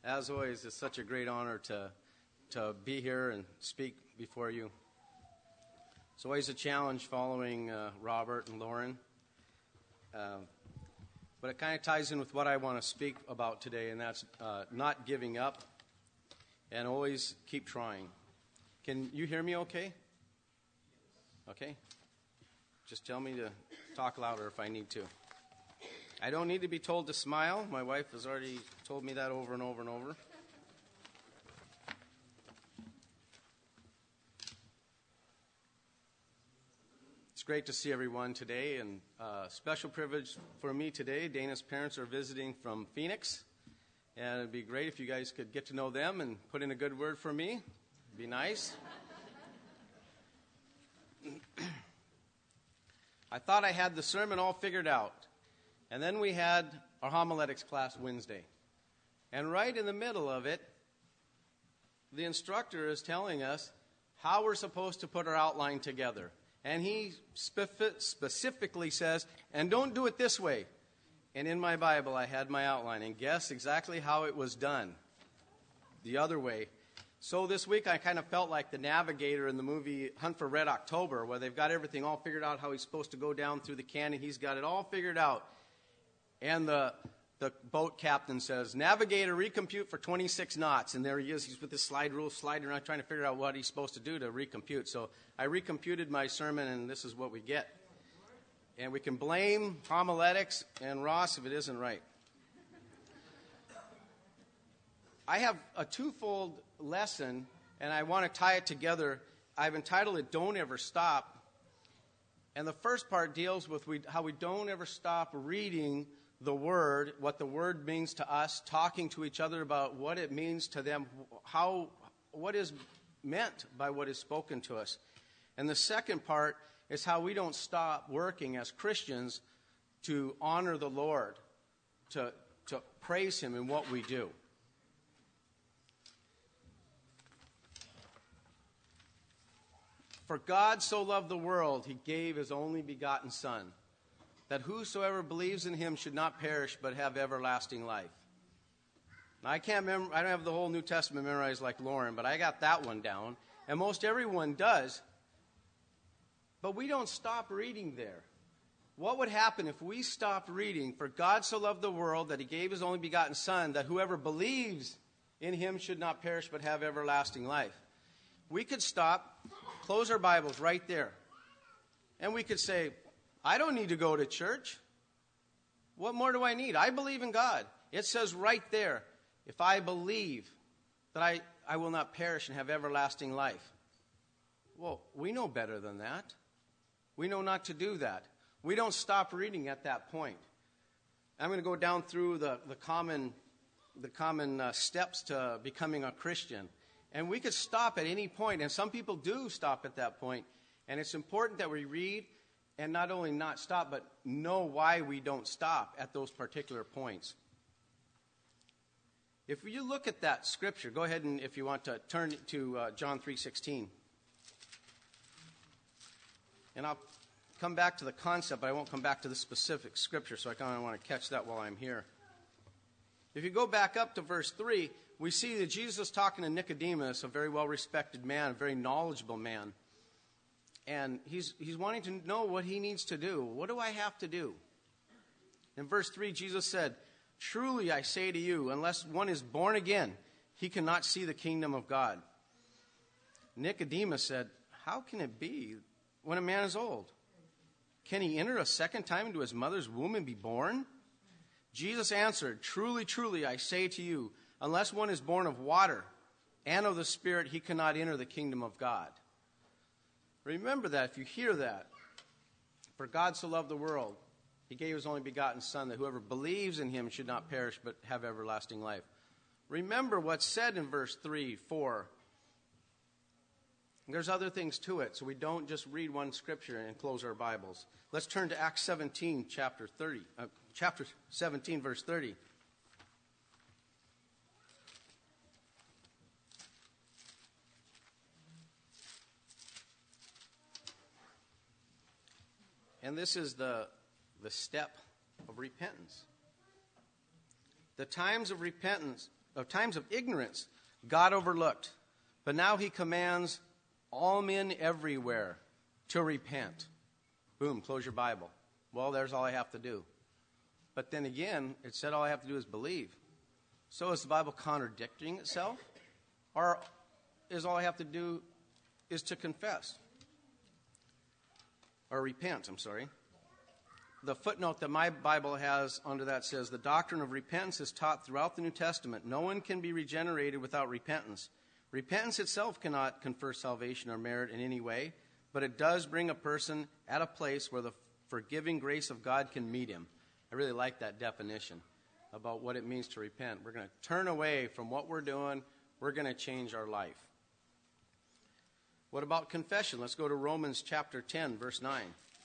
As always, it's such a great honor to be here and speak before you. It's always a challenge following Robert and Lauren. But it kind of ties in with what I want to speak about today, and that's not giving up and always keep trying. Can you hear me okay? Okay. Just tell me to talk louder if I need to. I don't need to be told to smile. My wife has already told me that over and over and over. It's great to see everyone today, and special privilege for me today. Dana's parents are visiting from Phoenix, and it'd be great if you guys could get to know them and put in a good word for me. It'd be nice. I thought I had the sermon all figured out. And then we had our homiletics class Wednesday. And right in the middle of it, the instructor is telling us how we're supposed to put our outline together. And he specifically says, and don't do it this way. And in my Bible, I had my outline. And guess exactly how it was done. The other way. So this week, I kind of felt like the navigator in the movie Hunt for Red October, where they've got everything all figured out, how he's supposed to go down through the canyon. He's got it all figured out. And the boat captain says, navigator, recompute for 26 knots. And there he is. He's with his slide rule, sliding around, trying to figure out what he's supposed to do to recompute. So I recomputed my sermon, and this is what we get. And we can blame homiletics and Ross if it isn't right. I have a twofold lesson, and I want to tie it together. I've entitled it, Don't Ever Stop. And the first part deals with how we don't ever stop reading the Word, what the Word means to us, talking to each other about what it means to them, what is meant by what is spoken to us. And the second part is how we don't stop working as Christians to honor the Lord, to praise Him in what we do. For God so loved the world, He gave His only begotten Son, that whosoever believes in Him should not perish but have everlasting life. Now, I don't have the whole New Testament memorized like Lauren, but I got that one down, and most everyone does. But we don't stop reading there. What would happen if we stopped reading, for God so loved the world that He gave His only begotten Son, that whoever believes in Him should not perish but have everlasting life? We could stop, close our Bibles right there, and we could say, I don't need to go to church. What more do I need? I believe in God. It says right there, if I believe that I will not perish and have everlasting life. Well, we know better than that. We know not to do that. We don't stop reading at that point. I'm going to go down through the common steps to becoming a Christian. And we could stop at any point, and some people do stop at that point. And it's important that we read and not only not stop, but know why we don't stop at those particular points. If you look at that scripture, go ahead and, if you want, to turn to John 3:16. And I'll come back to the concept, but I won't come back to the specific scripture, so I kind of want to catch that while I'm here. If you go back up to verse 3, we see that Jesus is talking to Nicodemus, a very well-respected man, a very knowledgeable man. And he's wanting to know what he needs to do. What do I have to do? In verse 3, Jesus said, truly I say to you, unless one is born again, he cannot see the kingdom of God. Nicodemus said, how can it be when a man is old? Can he enter a second time into his mother's womb and be born? Jesus answered, truly, truly, I say to you, unless one is born of water and of the Spirit, he cannot enter the kingdom of God. Remember that if you hear that. For God so loved the world, He gave His only begotten Son, that whoever believes in Him should not perish but have everlasting life. Remember what's said in verse 3, 4. There's other things to it, so we don't just read one scripture and close our Bibles. Let's turn to Acts 17, chapter 17, verse 30. And this is the step of repentance. The times of repentance of ignorance, God overlooked. But now he commands all men everywhere to repent. Boom, close your Bible. Well, there's all I have to do. But then again, it said all I have to do is believe. So is the Bible contradicting itself? Or is all I have to do is to confess? Or repent, I'm sorry. The footnote that my Bible has under that says, the doctrine of repentance is taught throughout the New Testament. No one can be regenerated without repentance. Repentance itself cannot confer salvation or merit in any way, but it does bring a person at a place where the forgiving grace of God can meet him. I really like that definition about what it means to repent. We're going to turn away from what we're doing. We're going to change our life. What about confession? Let's go to Romans chapter 10, verse 9.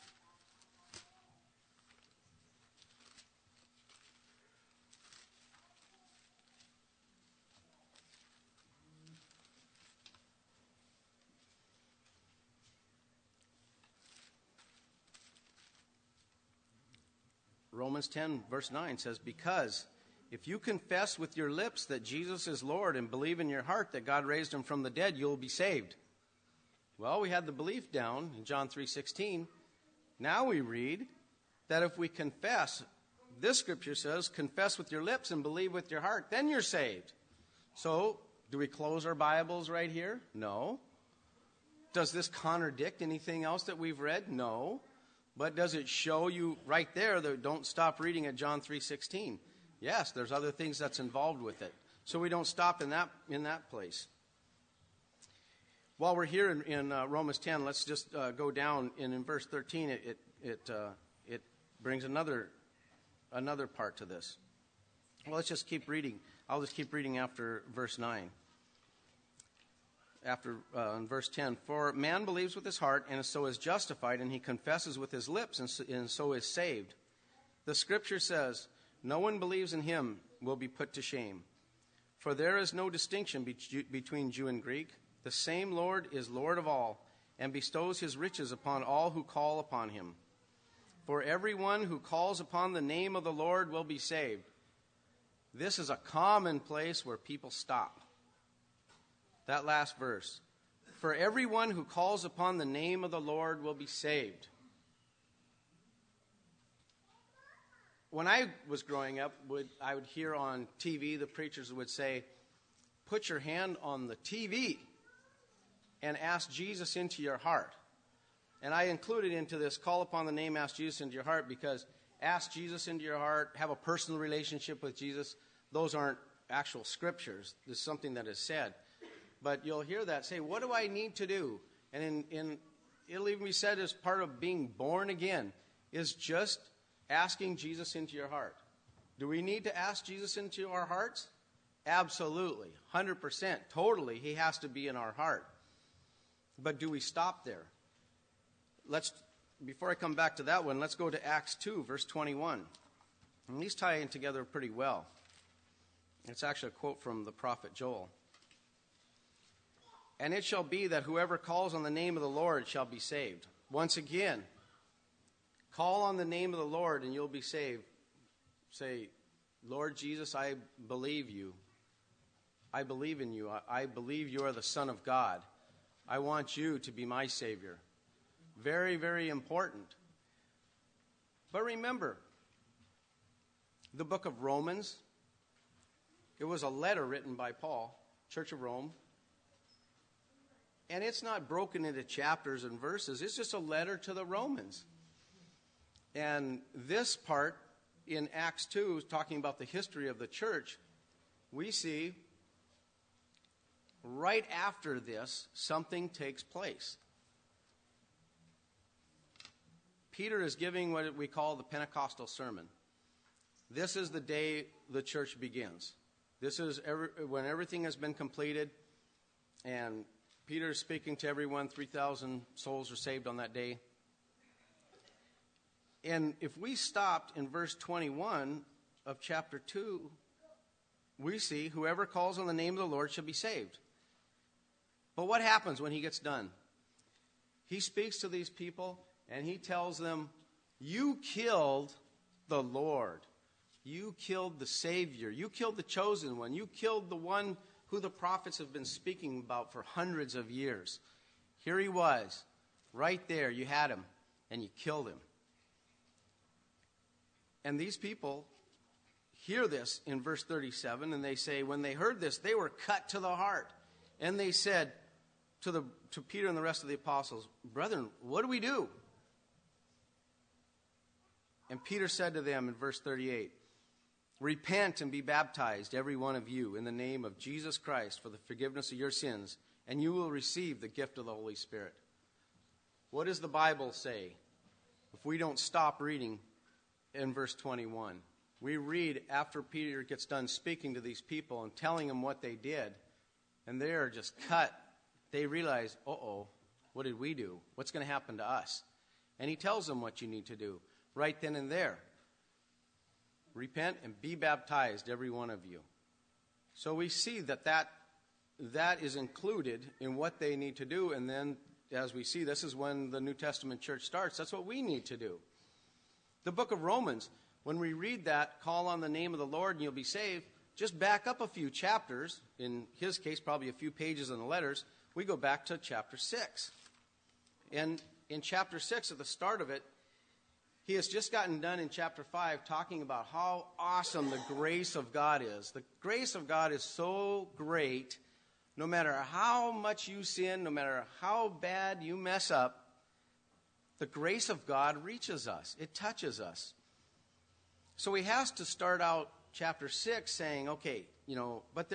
Romans 10, verse 9 says, because if you confess with your lips that Jesus is Lord and believe in your heart that God raised him from the dead, you'll be saved. Well, we had the belief down in John 3:16. Now we read that if we confess, this scripture says, confess with your lips and believe with your heart, then you're saved. So, do we close our Bibles right here? No. Does this contradict anything else that we've read? No. But does it show you right there that don't stop reading at John 3:16? Yes, there's other things that's involved with it. So we don't stop in that place. While we're here in Romans 10, let's just go down. And in verse 13, it brings another part to this. Well, let's just keep reading. I'll just keep reading after verse 9. In verse 10, for man believes with his heart and so is justified, and he confesses with his lips and so is saved. The scripture says, no one believes in him will be put to shame. For there is no distinction between Jew and Greek. The same Lord is Lord of all, and bestows his riches upon all who call upon him. For everyone who calls upon the name of the Lord will be saved. This is a common place where people stop. That last verse. For everyone who calls upon the name of the Lord will be saved. When I was growing up, I would hear on TV, the preachers would say, put your hand on the TV and ask Jesus into your heart. And I included into this, call upon the name, ask Jesus into your heart, because ask Jesus into your heart, have a personal relationship with Jesus, those aren't actual scriptures. This is something that is said. But you'll hear that say, what do I need to do? And it'll even be said as part of being born again, is just asking Jesus into your heart. Do we need to ask Jesus into our hearts? Absolutely. 100%. Totally. He has to be in our heart. But do we stop there? Before I come back to that one, let's go to Acts 2, verse 21. And these tie in together pretty well. It's actually a quote from the prophet Joel. And it shall be that whoever calls on the name of the Lord shall be saved. Once again, call on the name of the Lord and you'll be saved. Say, Lord Jesus, I believe you. I believe in you. I believe you are the Son of God. I want you to be my Savior. Very, very important. But remember, the book of Romans, it was a letter written by Paul, Church of Rome. And it's not broken into chapters and verses. It's just a letter to the Romans. And this part in Acts 2, talking about the history of the church, we see right after this, something takes place. Peter is giving what we call the Pentecostal sermon. This is the day the church begins. This is when everything has been completed, and Peter is speaking to everyone. 3,000 souls are saved on that day. And if we stopped in verse 21 of chapter 2, we see whoever calls on the name of the Lord shall be saved. But what happens when he gets done? He speaks to these people and he tells them, you killed the Lord. You killed the Savior. You killed the chosen one. You killed the one who the prophets have been speaking about for hundreds of years. Here he was, right there. You had him, and you killed him. And these people hear this in verse 37, and they say, when they heard this, they were cut to the heart. And they said to Peter and the rest of the apostles, brethren, what do we do? And Peter said to them in verse 38, repent and be baptized, every one of you, in the name of Jesus Christ for the forgiveness of your sins, and you will receive the gift of the Holy Spirit. What does the Bible say if we don't stop reading in verse 21? We read after Peter gets done speaking to these people and telling them what they did, and they are just cut. They realize, what did we do? What's going to happen to us? And he tells them what you need to do right then and there. Repent and be baptized, every one of you. So we see that is included in what they need to do. And then, as we see, this is when the New Testament church starts. That's what we need to do. The book of Romans, when we read that, call on the name of the Lord and you'll be saved, just back up a few chapters. In his case, probably a few pages in the letters. We go back to chapter 6. And in chapter 6, at the start of it, he has just gotten done in chapter 5 talking about how awesome the grace of God is. The grace of God is so great, no matter how much you sin, no matter how bad you mess up, the grace of God reaches us. It touches us. So he has to start out chapter 6 saying, okay, but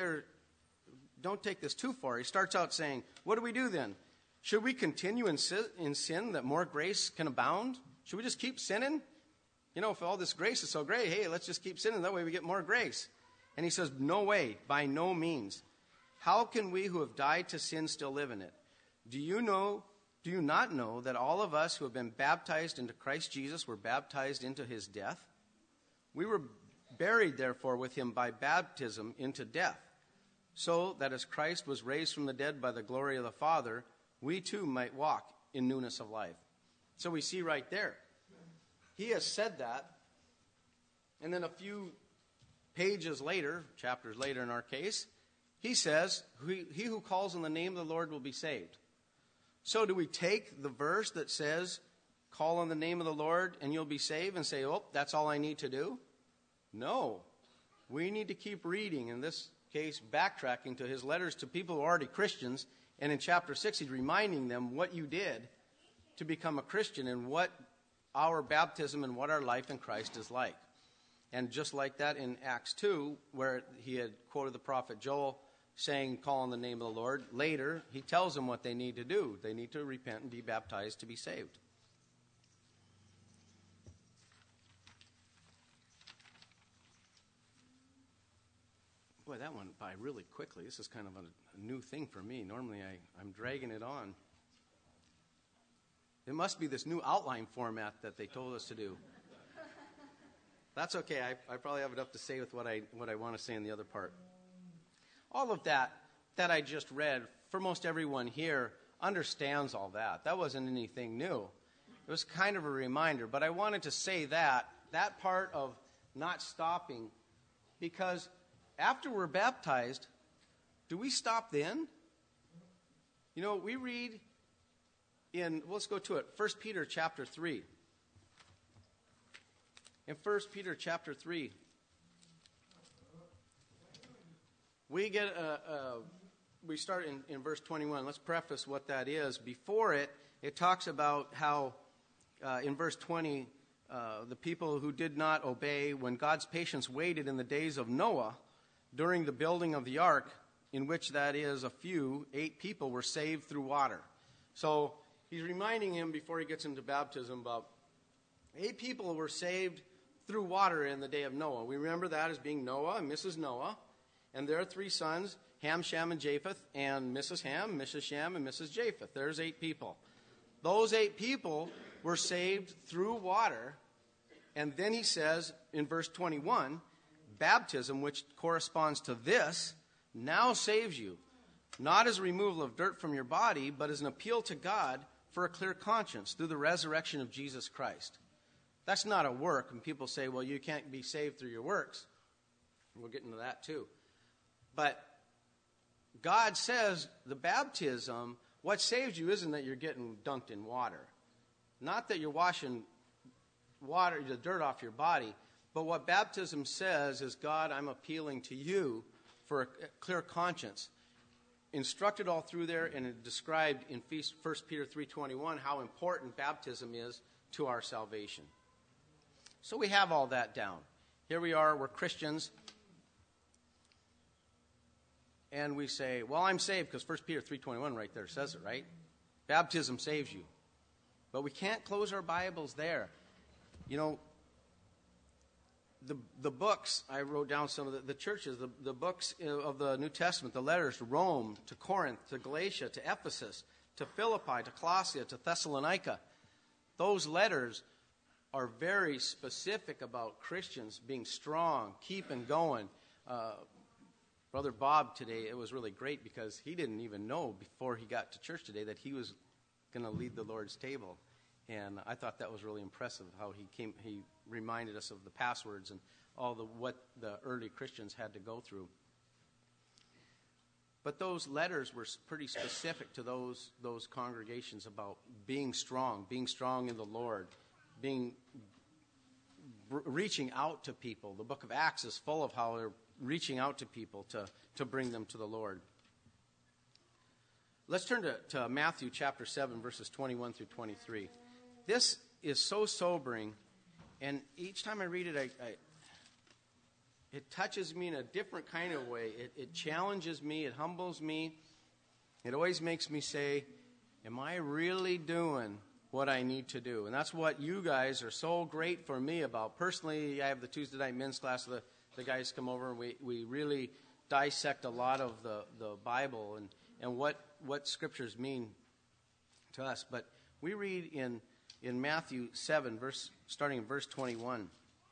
don't take this too far. He starts out saying, what do we do then? Should we continue in sin that more grace can abound? Should we just keep sinning? If all this grace is so great, hey, let's just keep sinning. That way we get more grace. And he says, no way, by no means. How can we who have died to sin still live in it? Do you not know that all of us who have been baptized into Christ Jesus were baptized into his death? We were buried, therefore, with him by baptism into death, so that as Christ was raised from the dead by the glory of the Father, we too might walk in newness of life. So we see right there, he has said that, and then a few pages later, chapters later in our case, he says, he who calls on the name of the Lord will be saved. So do we take the verse that says, call on the name of the Lord and you'll be saved, and say, that's all I need to do? No. We need to keep reading, in this case, backtracking to his letters to people who are already Christians, and in chapter 6, he's reminding them what you did to become a Christian and what our baptism and what our life in Christ is like. And just like that in Acts 2, where he had quoted the prophet Joel saying, call on the name of the Lord, later he tells them what they need to do. They need to repent and be baptized to be saved. Boy, that went by really quickly. This is kind of a new thing for me. Normally I'm dragging it on. It must be this new outline format that they told us to do. That's okay. I probably have enough to say with what I want to say in the other part. All of that I just read, for most everyone here, understands all that. That wasn't anything new. It was kind of a reminder. But I wanted to say that part of not stopping, because after we're baptized, do we stop then? We read let's go to it, 1 Peter chapter 3. In 1 Peter chapter 3, we start in verse 21. Let's preface what that is. Before it talks about how, in verse 20, the people who did not obey when God's patience waited in the days of Noah during the building of the ark, in which, that is, 8 people were saved through water. So he's reminding him before he gets into baptism about 8 people were saved through water in the day of Noah. We remember that as being Noah and Mrs. Noah, and their 3 sons, Ham, Shem, and Japheth, and Mrs. Ham, Mrs. Shem, and Mrs. Japheth. There's 8 people. Those 8 people were saved through water, and then he says in verse 21, baptism, which corresponds to this, now saves you, not as a removal of dirt from your body, but as an appeal to God for a clear conscience through the resurrection of Jesus Christ. That's not a work. And people say, well, you can't be saved through your works. We'll get into that too. But God says the baptism, what saves you isn't that you're getting dunked in water. Not that you're washing water, the dirt off your body. But what baptism says is, God, I'm appealing to you for a clear conscience. Instructed all through there and described in 1 Peter 3:21 how important baptism is to our salvation. So we have all that down. Here we are, we're Christians. And we say, well, I'm saved because 1 Peter 3:21 right there says it, right? Baptism saves you. But we can't close our Bibles there. You know, the books, I wrote down some of the churches, the books of the New Testament, the letters to Rome, to Corinth, to Galatia, to Ephesus, to Philippi, to Colossae, to Thessalonica. Those letters are very specific about Christians being strong, keeping going. Brother Bob today, it was really great because he didn't even know before he got to church today that he was going to lead the Lord's table. And I thought that was really impressive how he reminded us of the passwords and what the early Christians had to go through. But those letters were pretty specific to those congregations about being strong in the Lord, reaching out to people. The book of Acts is full of how they're reaching out to people to bring them to the Lord. Let's turn to Matthew chapter 7, verses 21 through 23. This is so sobering, and each time I read it, it touches me in a different kind of way. It challenges me. It humbles me. It always makes me say, am I really doing what I need to do? And that's what you guys are so great for me about. Personally, I have the Tuesday night men's class. The guys come over, and we really dissect a lot of the Bible and what scriptures mean to us. But we read in Matthew 7, starting in verse 21.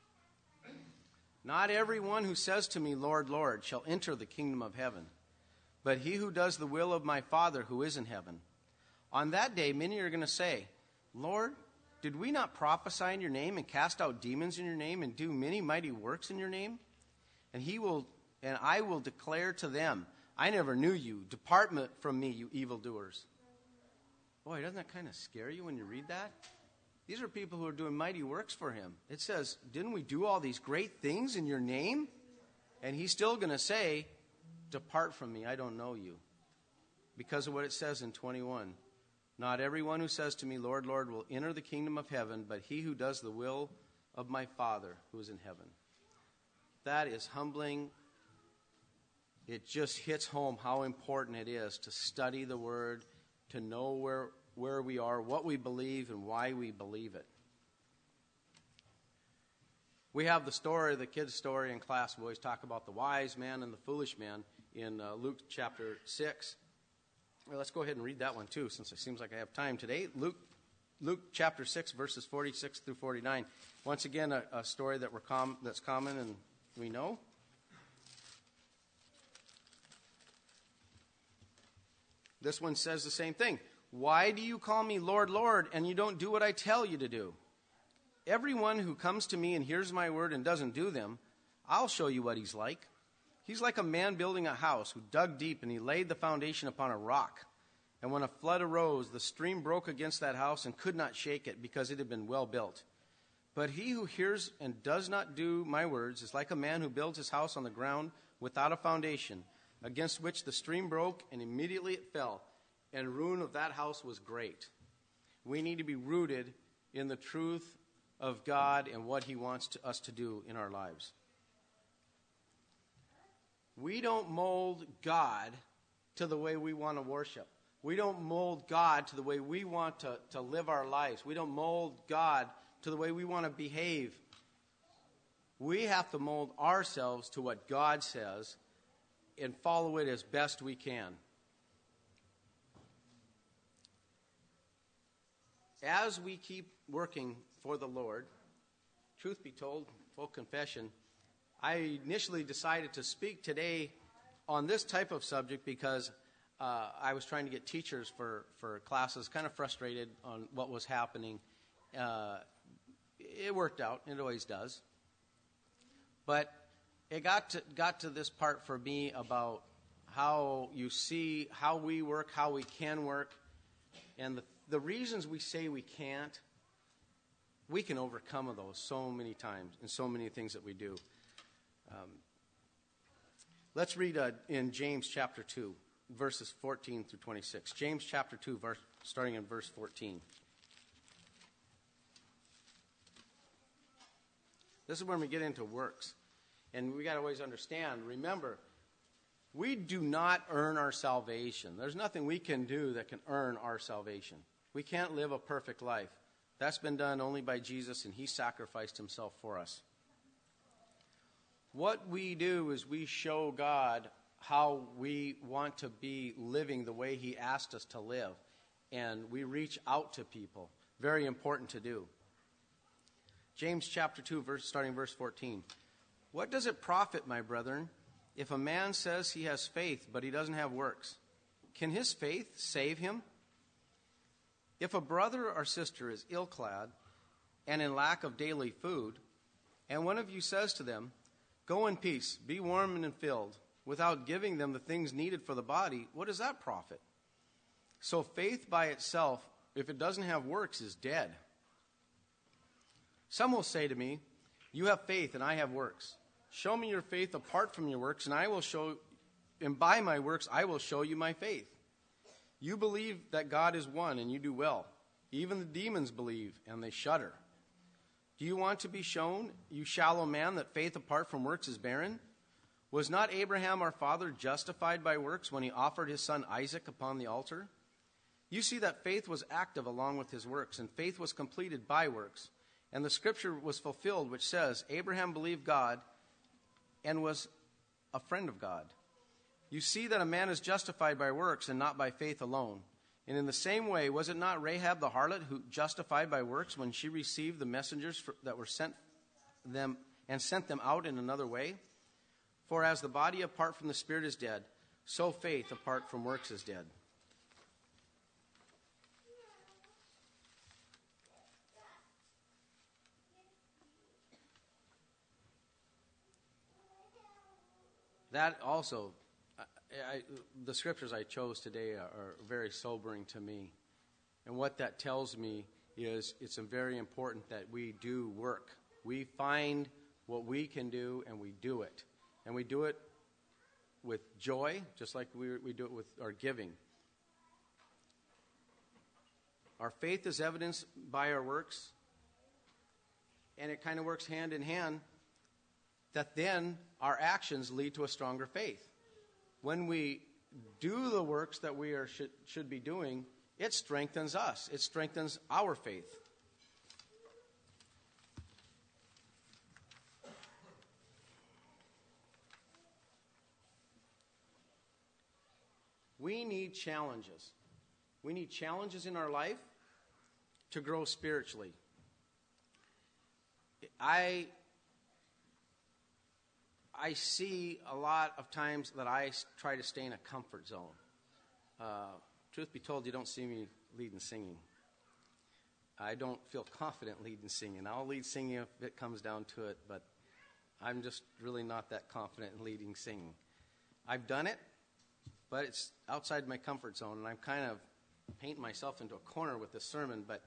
Not everyone who says to me, Lord, Lord, shall enter the kingdom of heaven, but he who does the will of my Father who is in heaven. On that day, many are going to say, Lord, did we not prophesy in your name and cast out demons in your name and do many mighty works in your name? And I will declare to them, I never knew you. Depart from me, you evildoers. Boy, doesn't that kind of scare you when you read that? These are people who are doing mighty works for him. It says, didn't we do all these great things in your name? And he's still going to say, depart from me, I don't know you. Because of what it says in 21. Not everyone who says to me, Lord, Lord, will enter the kingdom of heaven, but he who does the will of my Father who is in heaven. That is humbling. It just hits home how important it is to study the Word, to know where we are, what we believe, and why we believe it. We have the kids' story in class. We always talk about the wise man and the foolish man in Luke chapter 6. Well, let's go ahead and read that one too, since it seems like I have time today. Luke chapter 6, verses 46 through 49. Once again, a story that's common and we know. This one says the same thing. Why do you call me Lord, Lord, and you don't do what I tell you to do? Everyone who comes to me and hears my word and doesn't do them, I'll show you what he's like. He's like a man building a house who dug deep and he laid the foundation upon a rock. And when a flood arose, the stream broke against that house and could not shake it because it had been well built. But he who hears and does not do my words is like a man who builds his house on the ground without a foundation, against which the stream broke and immediately it fell. And ruin of that house was great. We need to be rooted in the truth of God and what he wants us to do in our lives. We don't mold God to the way we want to worship. We don't mold God to the way we want to live our lives. We don't mold God to the way we want to behave. We have to mold ourselves to what God says and follow it as best we can. As we keep working for the Lord, truth be told, full confession, I initially decided to speak today on this type of subject because I was trying to get teachers for classes, kind of frustrated on what was happening it worked out. It always does. But it got to this part for me about how you see how we work, how we can work, and the reasons we say we can't, we can overcome those so many times in so many things that we do. Let's read in James chapter 2, verses 14 through 26. James chapter 2, starting in verse 14. This is when we get into works. And we got to always understand, remember, we do not earn our salvation. There's nothing we can do that can earn our salvation. We can't live a perfect life. That's been done only by Jesus, and he sacrificed himself for us. What we do is we show God how we want to be living the way he asked us to live. And we reach out to people. Very important to do. James chapter 2, starting verse 14. What does it profit, my brethren, if a man says he has faith, but he doesn't have works? Can his faith save him? If a brother or sister is ill-clad and in lack of daily food, and one of you says to them, go in peace, be warm and filled, without giving them the things needed for the body, what does that profit? So faith by itself, if it doesn't have works, is dead. Some will say to me, you have faith and I have works. Show me your faith apart from your works, and by my works I will show you my faith. You believe that God is one, and you do well. Even the demons believe, and they shudder. Do you want to be shown, you shallow man, that faith apart from works is barren? Was not Abraham our father justified by works when he offered his son Isaac upon the altar? You see that faith was active along with his works, and faith was completed by works. And the scripture was fulfilled, which says, Abraham believed God and was a friend of God. You see that a man is justified by works and not by faith alone. And in the same way, was it not Rahab the harlot who justified by works when she received the messengers that were sent them and sent them out in another way? For as the body apart from the spirit is dead, so faith apart from works is dead. That also, the scriptures I chose today are very sobering to me. And what that tells me is it's very important that we do work. We find what we can do and we do it. And we do it with joy, just like we do it with our giving. Our faith is evidenced by our works. And it kind of works hand in hand, that then our actions lead to a stronger faith. When we do the works that we should be doing, it strengthens us. It strengthens our faith. We need challenges. We need challenges in our life to grow spiritually. I see a lot of times that I try to stay in a comfort zone. Truth be told, you don't see me leading singing. I don't feel confident leading singing. I'll lead singing if it comes down to it, but I'm just really not that confident in leading singing. I've done it, but it's outside my comfort zone, and I'm kind of painting myself into a corner with this sermon, but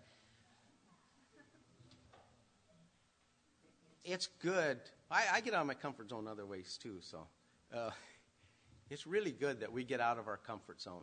it's good. I get out of my comfort zone other ways too, so it's really good that we get out of our comfort zone.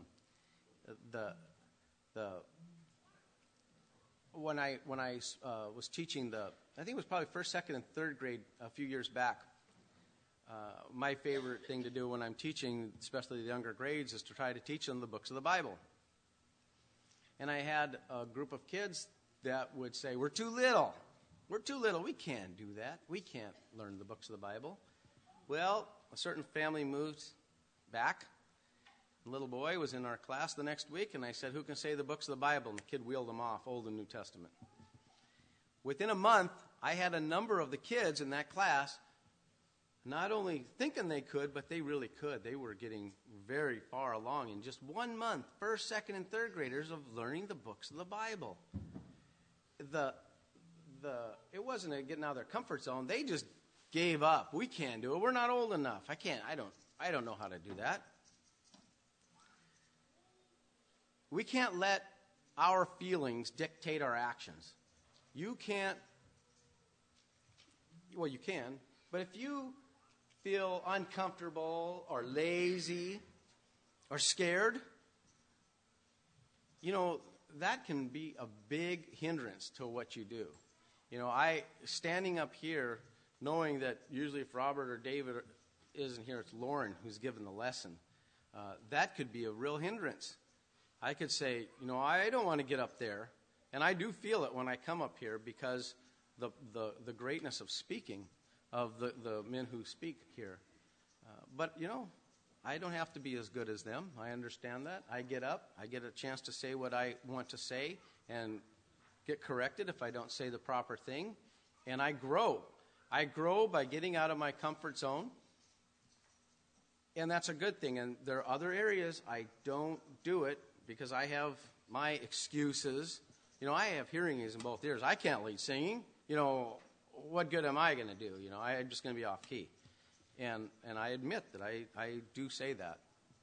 When I was teaching I think it was probably first, second, and third grade a few years back. My favorite thing to do when I'm teaching, especially the younger grades, is to try to teach them the books of the Bible. And I had a group of kids that would say, "We're too little. We're too little. We can't do that. We can't learn the books of the Bible." Well, a certain family moved back. A little boy was in our class the next week, and I said, "Who can say the books of the Bible?" And the kid wheeled them off, Old and New Testament. Within a month, I had a number of the kids in that class not only thinking they could, but they really could. They were getting very far along in just 1 month, first, second, and third graders of learning the books of the Bible. The it wasn't a getting out of their comfort zone. They just gave up. We can't do it. We're not old enough. I don't know how to do that. We can't let our feelings dictate our actions. You can't, well, you can, but if you feel uncomfortable or lazy or scared, that can be a big hindrance to what you do. Standing up here, knowing that usually if Robert or David isn't here, it's Lauren who's given the lesson, that could be a real hindrance. I could say, I don't want to get up there, and I do feel it when I come up here because the greatness of speaking, of the men who speak here. But I don't have to be as good as them. I understand that. I get up. I get a chance to say what I want to say and get corrected if I don't say the proper thing. And I grow. I grow by getting out of my comfort zone. And that's a good thing. And there are other areas I don't do it because I have my excuses. I have hearing aids in both ears. I can't lead singing. What good am I going to do? I'm just going to be off key. And I admit that I do say that.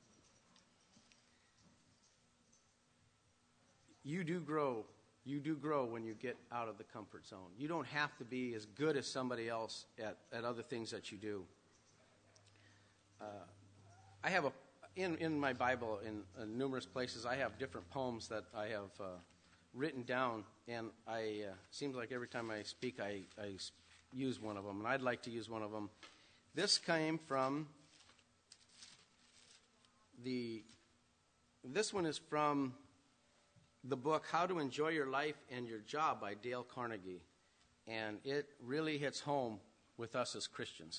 You do grow. You do grow when you get out of the comfort zone. You don't have to be as good as somebody else at other things that you do. I have in my Bible, in numerous places, I have different poems that I have written down, and seems like every time I speak, I use one of them, and I'd like to use one of them. This came from this one is from the book How to Enjoy Your Life and Your Job by Dale Carnegie, and it really hits home with us as Christians.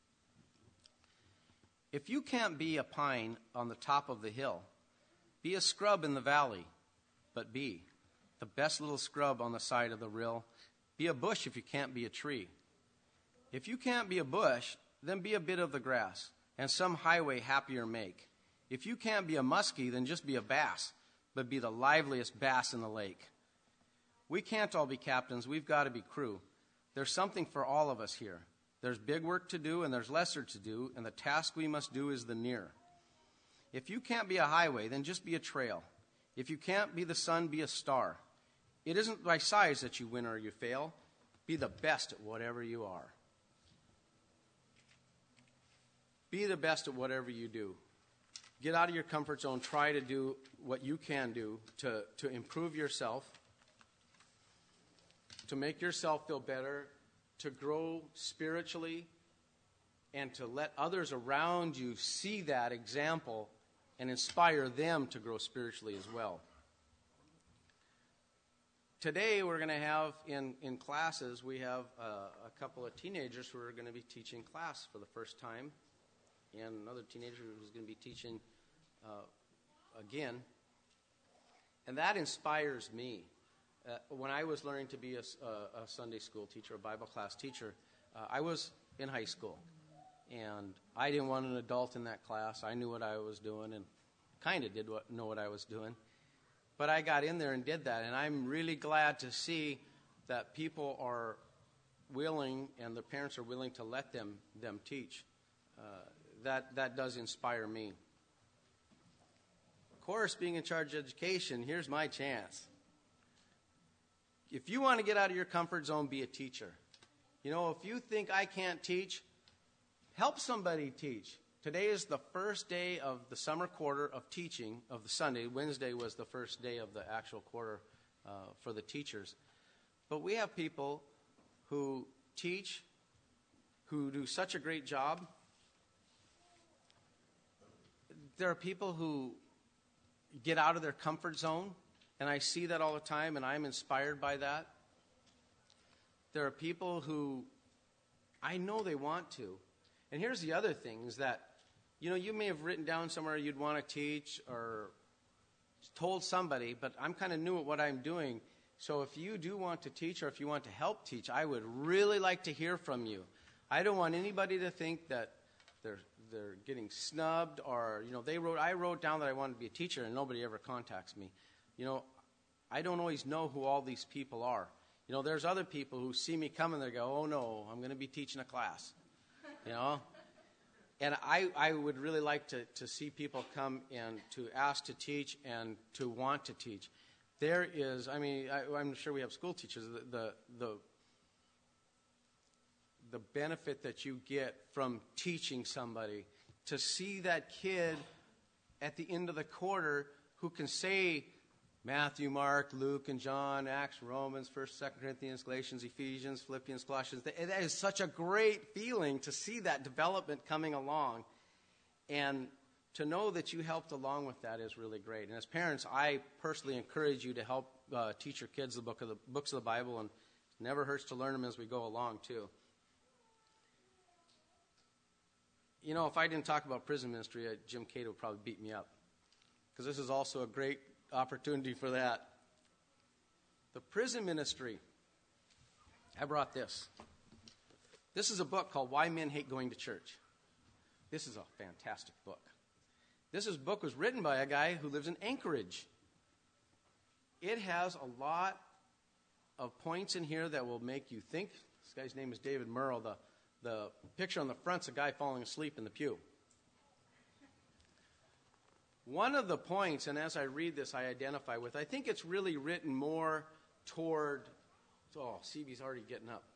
If you can't be a pine on the top of the hill, be a scrub in the valley, but be the best little scrub on the side of the rill. Be a bush if you can't be a tree. If you can't be a bush, then be a bit of the grass, and some highway happier make. If you can't be a muskie, then just be a bass, but be the liveliest bass in the lake. We can't all be captains. We've got to be crew. There's something for all of us here. There's big work to do, and there's lesser to do, and the task we must do is the near. If you can't be a highway, then just be a trail. If you can't be the sun, be a star. It isn't by size that you win or you fail. Be the best at whatever you are. Be the best at whatever you do. Get out of your comfort zone. Try to do what you can do to improve yourself, to make yourself feel better, to grow spiritually, and to let others around you see that example and inspire them to grow spiritually as well. Today we're going to have in classes, we have a couple of teenagers who are going to be teaching class for the first time, and another teenager who's going to be teaching again. And that inspires me. When I was learning to be a Sunday school teacher, a Bible class teacher, I was in high school. And I didn't want an adult in that class. I knew what I was doing and kind of know what I was doing. But I got in there and did that. And I'm really glad to see that people are willing and the parents are willing to let them teach. That does inspire me. Of course, being in charge of education, here's my chance. If you want to get out of your comfort zone, be a teacher. If you think I can't teach, help somebody teach. Today is the first day of the summer quarter of teaching of the Sunday. Wednesday was the first day of the actual quarter for the teachers. But we have people who teach, who do such a great job. There are people who get out of their comfort zone, and I see that all the time, and I'm inspired by that. There are people who I know they want to. And here's the other thing, is that, you may have written down somewhere you'd want to teach or told somebody, but I'm kind of new at what I'm doing. So if you do want to teach or if you want to help teach, I would really like to hear from you. I don't want anybody to think that they're getting snubbed or, I wrote down that I wanted to be a teacher and nobody ever contacts me. I don't always know who all these people are. You know, there's other people who see me coming, they go, oh no, I'm going to be teaching a class, you know. And I would really like to see people come and to ask to teach and to want to teach. There is, I mean, I'm sure we have school teachers, the benefit that you get from teaching somebody, to see that kid at the end of the quarter who can say Matthew, Mark, Luke, and John, Acts, Romans, 1st, 2nd Corinthians, Galatians, Ephesians, Philippians, Colossians. That is such a great feeling to see that development coming along. And to know that you helped along with that is really great. And as parents, I personally encourage you to help teach your kids the books of the Bible, and it never hurts to learn them as we go along, too. You know, if I didn't talk about prison ministry, Jim Cato would probably beat me up, because this is also a great opportunity for that. The prison ministry. I brought this. This is a book called Why Men Hate Going to Church. This is a fantastic book. This book was written by a guy who lives in Anchorage. It has a lot of points in here that will make you think. This guy's name is David Murrow. The picture on the front's a guy falling asleep in the pew. One of the points, and as I read this, I identify with, I think it's really written more toward, oh, CB's already getting up.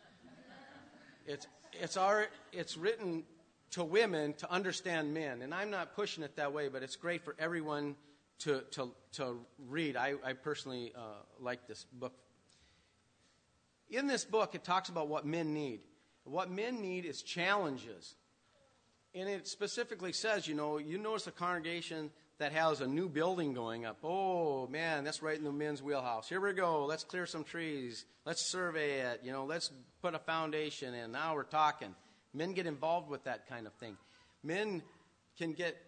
It's written to women to understand men, and I'm not pushing it that way, but it's great for everyone to read. I personally like this book. In this book, it talks about what men need. What men need is challenges. And it specifically says, you notice a congregation that has a new building going up. Oh, man, that's right in the men's wheelhouse. Here we go. Let's clear some trees. Let's survey it. Let's put a foundation in. Now we're talking. Men get involved with that kind of thing. Men can get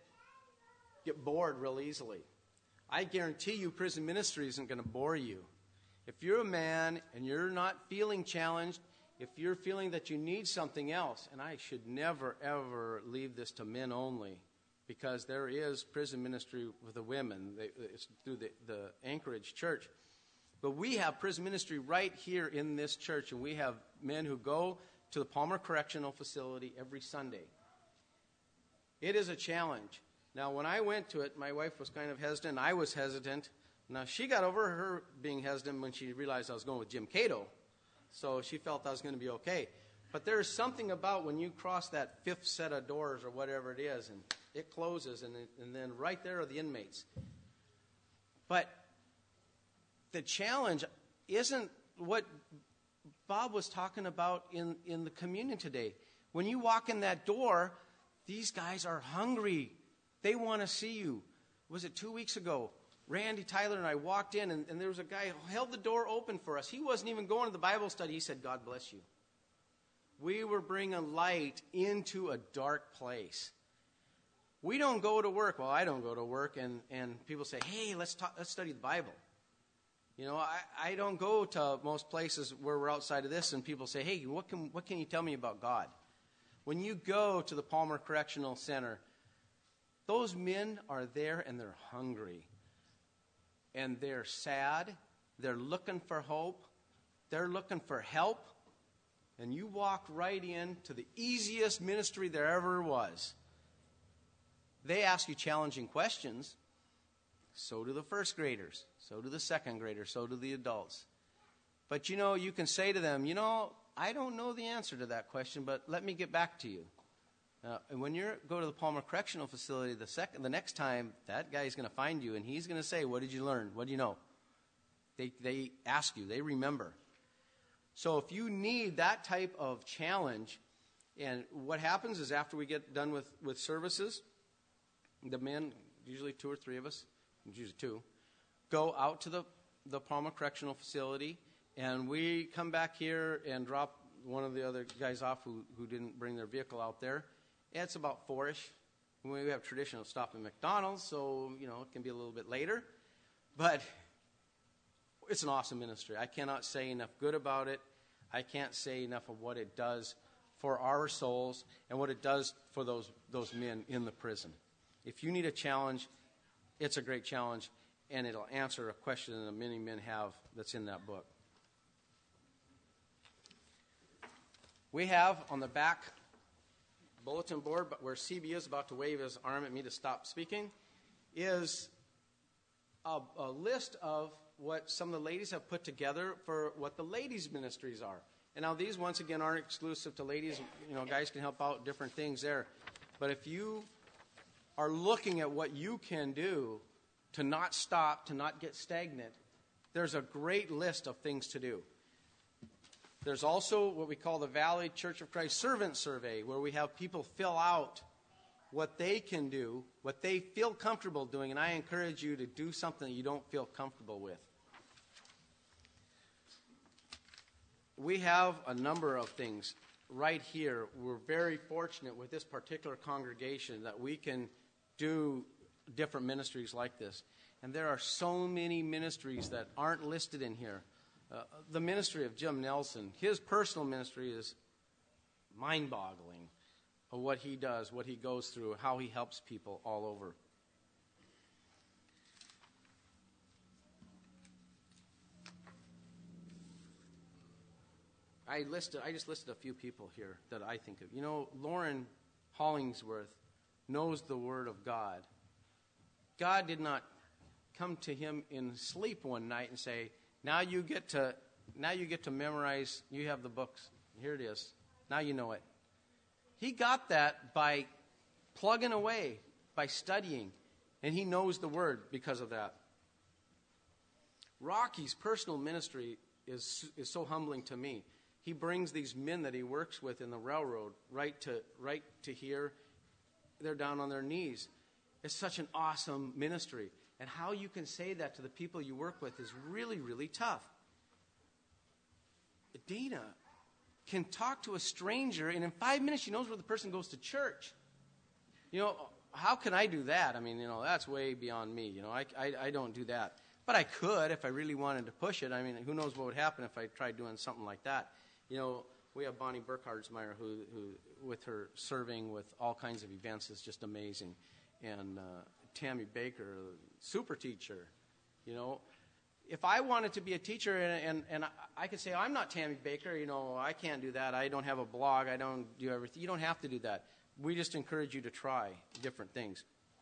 bored real easily. I guarantee you prison ministry isn't going to bore you. If you're a man and you're not feeling challenged, if you're feeling that you need something else, and I should never, ever leave this to men only, because there is prison ministry with the women. It's through the Anchorage church. But we have prison ministry right here in this church, and we have men who go to the Palmer Correctional Facility every Sunday. It is a challenge. Now, when I went to it, my wife was kind of hesitant. I was hesitant. Now, she got over her being hesitant when she realized I was going with Jim Cato. So she felt I was going to be okay. But there's something about when you cross that fifth set of doors or whatever it is, and it closes, and then right there are the inmates. But the challenge isn't what Bob was talking about in the communion today. When you walk in that door, these guys are hungry. They want to see you. Was it 2 weeks ago? Randy, Tyler, and I walked in, and there was a guy who held the door open for us. He wasn't even going to the Bible study. He said, God bless you. We were bringing light into a dark place. We don't go to work. Well, I don't go to work, and people say, hey, let's study the Bible. I don't go to most places where we're outside of this, and people say, hey, what can you tell me about God? When you go to the Palmer Correctional Center, those men are there, and they're hungry. And they're sad. They're looking for hope. They're looking for help. And you walk right into the easiest ministry there ever was. They ask you challenging questions. So do the first graders. So do the second graders. So do the adults. But you can say to them, I don't know the answer to that question, but let me get back to you. And when you go to the Palmer Correctional Facility, the next time, that guy's going to find you, and he's going to say, what did you learn? What do you know? They ask you. They remember. So if you need that type of challenge, and what happens is after we get done with services, the men, usually 2 or 3 of us, usually 2, go out to the Palmer Correctional Facility, and we come back here and drop one of the other guys off who didn't bring their vehicle out there. It's about 4-ish. We have tradition of stopping at McDonald's, so, it can be a little bit later. But it's an awesome ministry. I cannot say enough good about it. I can't say enough of what it does for our souls and what it does for those men in the prison. If you need a challenge, it's a great challenge, and it'll answer a question that many men have that's in that book. We have on the back bulletin board, but where CB is about to wave his arm at me to stop speaking, is a list of what some of the ladies have put together for what the ladies' ministries are. And now these, once again, aren't exclusive to ladies. You know, guys can help out different things there. But if you are looking at what you can do to not stop, to not get stagnant, there's a great list of things to do. There's also what we call the Valley Church of Christ Servant Survey, where we have people fill out what they can do, what they feel comfortable doing, and I encourage you to do something that you don't feel comfortable with. We have a number of things right here. We're very fortunate with this particular congregation that we can do different ministries like this. And there are so many ministries that aren't listed in here. The ministry of Jim Nelson, his personal ministry is mind-boggling of what he does, what he goes through, how he helps people all over. I just listed a few people here that I think of. You know, Lauren Hollingsworth knows the Word of God. God did not come to him in sleep one night and say, now you get to memorize, you have the books, here it is, now you know it. He got that by plugging away, by studying, and he knows the Word because of that. Rocky's personal ministry is so humbling to me. He brings these men that he works with in the railroad right to here. They're down on their knees. It's such an awesome ministry. And how you can say that to the people you work with is really, really tough. Dana can talk to a stranger, and in 5 minutes she knows where the person goes to church. You know, how can I do that? I mean, you know, that's way beyond me. You know, I don't do that. But I could if I really wanted to push it. I mean, who knows what would happen if I tried doing something like that. You know, we have Bonnie Burkhardsmeyer who with her serving with all kinds of events is just amazing. And Tammy Baker, super teacher. You know, if I wanted to be a teacher and I could say, I'm not Tammy Baker, you know, I can't do that. I don't have a blog. I don't do everything. You don't have to do that. We just encourage you to try different things.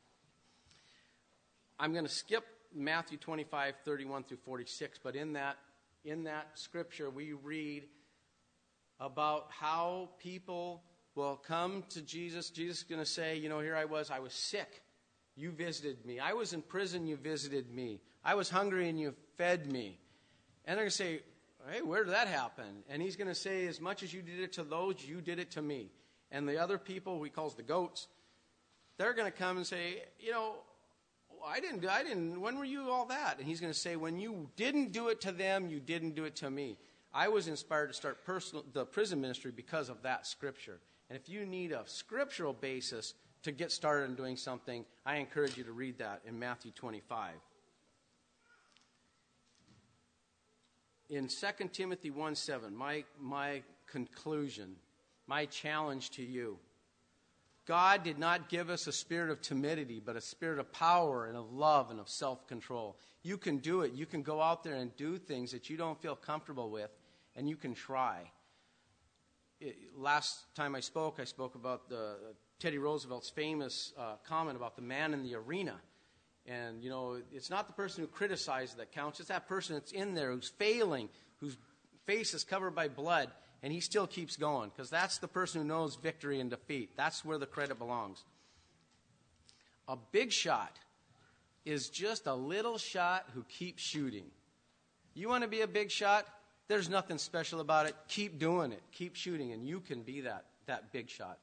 I'm going to skip Matthew 25, 31 through 46, but in that scripture we read about how people will come to Jesus. Jesus is going to say, you know, here I was sick. You visited me. I was in prison. You visited me. I was hungry and you fed me. And they're going to say, hey, where did that happen? And he's going to say, as much as you did it to those, you did it to me. And the other people, he calls the goats, they're going to come and say, you know, I didn't, when were you all that? And he's going to say, when you didn't do it to them, you didn't do it to me. I was inspired to start the prison ministry because of that scripture. And if you need a scriptural basis to get started in doing something, I encourage you to read that in Matthew 25. In 2 Timothy 1:7, my conclusion, my challenge to you, God did not give us a spirit of timidity, but a spirit of power and of love and of self-control. You can do it. You can go out there and do things that you don't feel comfortable with, and you can try. Last time I spoke about Teddy Roosevelt's famous comment about the man in the arena. And, you know, it's not the person who criticizes that counts. It's that person that's in there who's failing, whose face is covered by blood, and he still keeps going, because that's the person who knows victory and defeat. That's where the credit belongs. A big shot is just a little shot who keeps shooting. You want to be a big shot? There's nothing special about it. Keep doing it. Keep shooting, and you can be that big shot.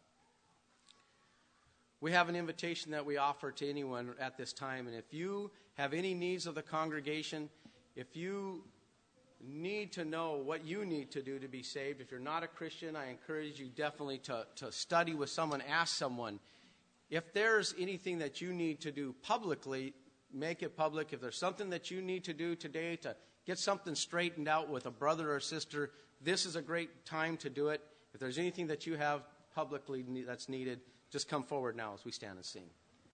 We have an invitation that we offer to anyone at this time, and if you have any needs of the congregation, if you need to know what you need to do to be saved, if you're not a Christian, I encourage you definitely to study with someone, ask someone. If there's anything that you need to do publicly, make it public. If there's something that you need to do today to get something straightened out with a brother or sister, this is a great time to do it. If there's anything that you have publicly that's needed, just come forward now as we stand and sing.